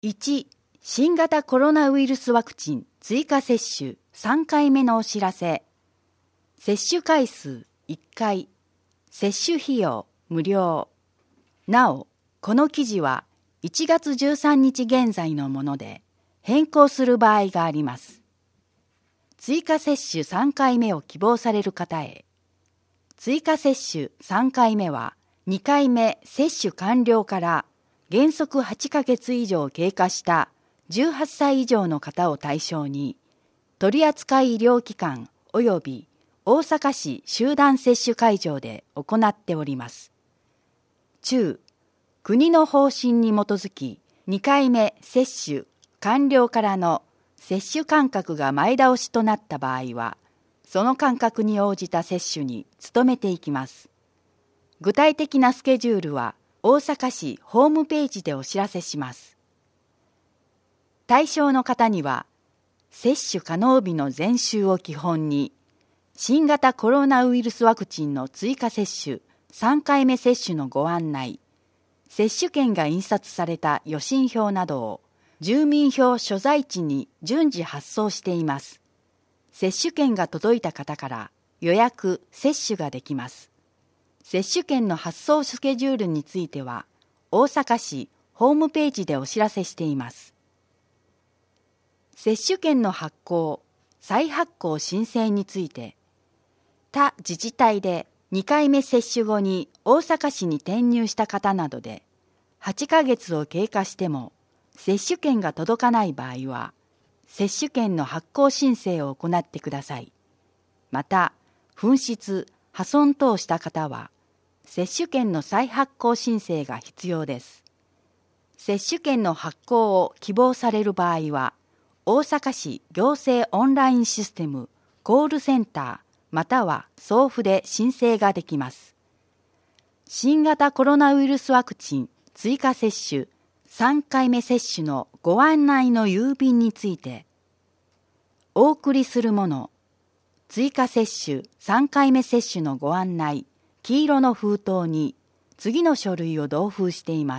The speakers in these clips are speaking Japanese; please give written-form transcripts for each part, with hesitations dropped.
1、新型コロナウイルスワクチン追加接種3回目のお知らせ。接種回数1回、接種費用無料。なお、この記事は1月13日現在のもので変更する場合があります。追加接種3回目を希望される方へ。追加接種3回目は2回目接種完了から原則8ヶ月以上経過した18歳以上の方を対象に、取扱医療機関及び大阪市集団接種会場で行っております。中、国の方針に基づき2回目接種完了からの接種間隔が前倒しとなった場合は、その間隔に応じた接種に努めていきます。具体的なスケジュールは大阪市ホームページでお知らせします。対象の方には、接種可能日の前週を基本に、新型コロナウイルスワクチンの追加接種3回目接種のご案内、接種券が印刷された予診票などを住民票所在地に順次発送しています。接種券が届いた方から予約・接種ができます。接種券の発送スケジュールについては、大阪市ホームページでお知らせしています。接種券の発行・再発行申請について、他自治体で2回目接種後に大阪市に転入した方などで、8ヶ月を経過しても接種券が届かない場合は、接種券の発行申請を行ってください。また、紛失・破損等した方は、接種券の再発行申請が必要です。接種券の発行を希望される場合は、大阪市行政オンラインシステムコールセンターまたは送付で申請ができます。新型コロナウイルスワクチン追加接種3回目接種のご案内の郵便について、お送りするもの、追加接種3回目接種のご案内、黄色の封筒に次の書類を同封しています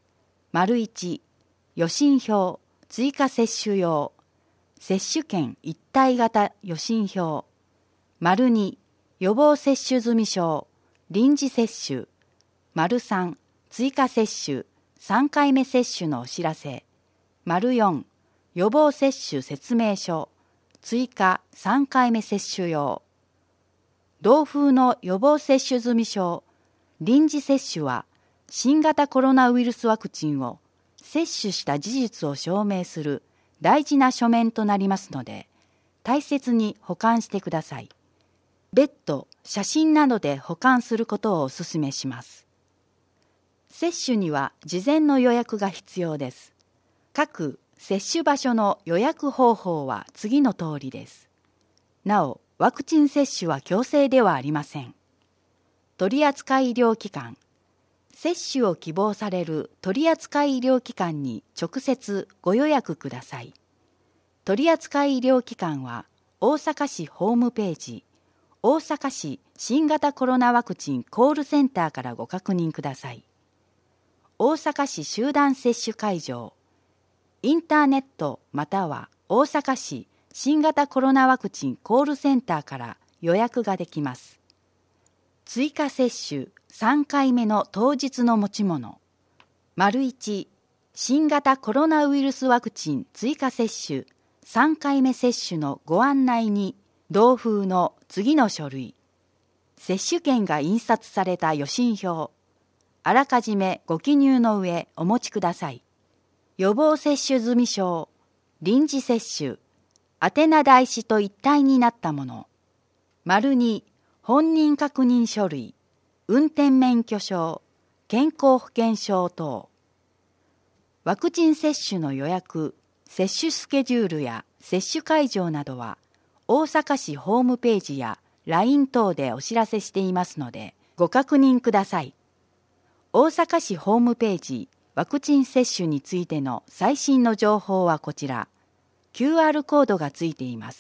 。1、予診票、追加接種用、接種券一体型予診票。2、予防接種済証、臨時接種。3、追加接種、3回目接種のお知らせ。4、予防接種説明書、追加3回目接種用。同封の予防接種済証、臨時接種は、新型コロナウイルスワクチンを接種した事実を証明する大事な書面となりますので、大切に保管してください。別途、写真などで保管することをお勧めします。接種には事前の予約が必要です。各接種場所の予約方法は次の通りです。なお、ワクチン接種は強制ではありません。取扱医療機関、接種を希望される取扱医療機関に直接ご予約ください。取扱医療機関は大阪市ホームページ、大阪市新型コロナワクチンコールセンターからご確認ください。大阪市集団接種会場、インターネットまたは大阪市新型コロナワクチンコールセンターから予約ができます。追加接種3回目の当日の持ち物。1、新型コロナウイルスワクチン追加接種3回目接種のご案内に同封の次の書類。接種券が印刷された予診票。あらかじめご記入の上お持ちください。予防接種済証、臨時接種、宛名台紙と一体になったもの。2、本人確認書類、運転免許証、健康保険証等。ワクチン接種の予約、接種スケジュールや接種会場などは、大阪市ホームページや LINE 等でお知らせしていますので、ご確認ください。大阪市ホームページ、ワクチン接種についての最新の情報はこちら。QR コードがついています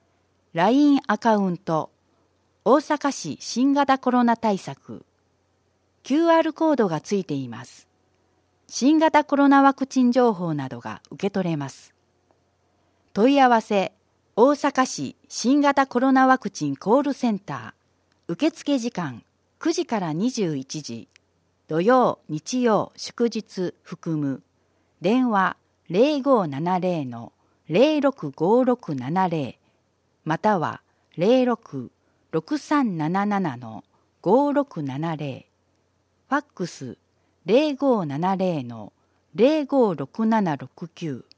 。LINE アカウント、大阪市新型コロナ対策。QR コードがついています。 新型コロナワクチン情報などが受け取れます。問い合わせ、大阪市新型コロナワクチンコールセンター。受付時間9時から21時。土曜、日曜、祝日含む。電話0570-065670または06-6377-5670。ファックス0570-056769